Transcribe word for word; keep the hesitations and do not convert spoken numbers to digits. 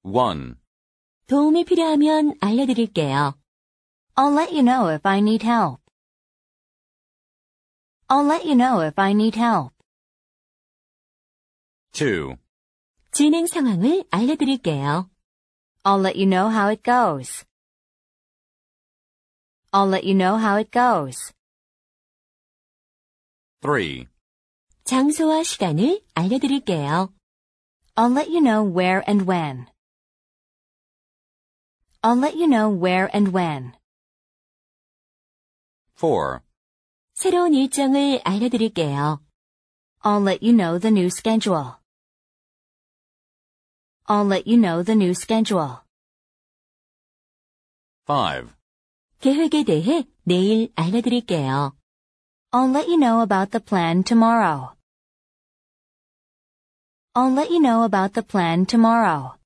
one. 도움이 필요하면 알려드릴게요. I'll let you know if I need help. I'll let you know if I need help. two. 진행 상황을 알려드릴게요. I'll let you know how it goes. I'll let you know how it goes. three. 장소와 시간을 알려드릴게요. I'll let you know where and when. I'll let you know where and when. four. 새로운 일정을 알려드릴게요. I'll let you know the new schedule. I'll let you know the new schedule. five. 계획에 대해 내일 알려드릴게요. I'll let you know about the plan tomorrow. I'll let you know about the plan tomorrow.